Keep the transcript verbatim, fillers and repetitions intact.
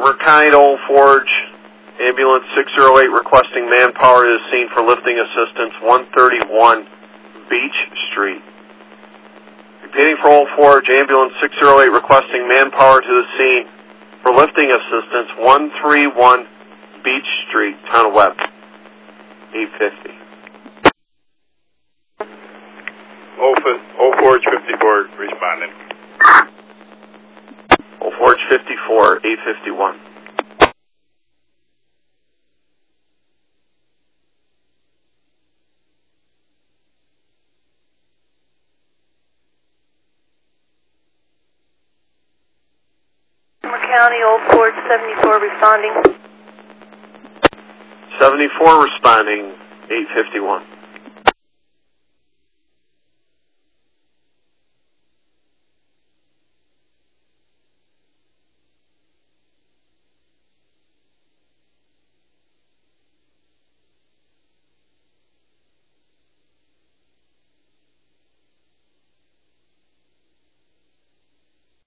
Rackine Old Forge, ambulance six oh eight requesting manpower to the scene for lifting assistance, one thirty-one Beach Street. Repeating for Old Forge, ambulance six oh eight requesting manpower to the scene for lifting assistance, one thirty-one Beach Street, Town of Webb, eight fifty. Old Forge fifty-four responding. Old Forge fifty-four, eight fifty-one. County, Old Forge seventy-four responding. seventy-four responding, eight fifty-one.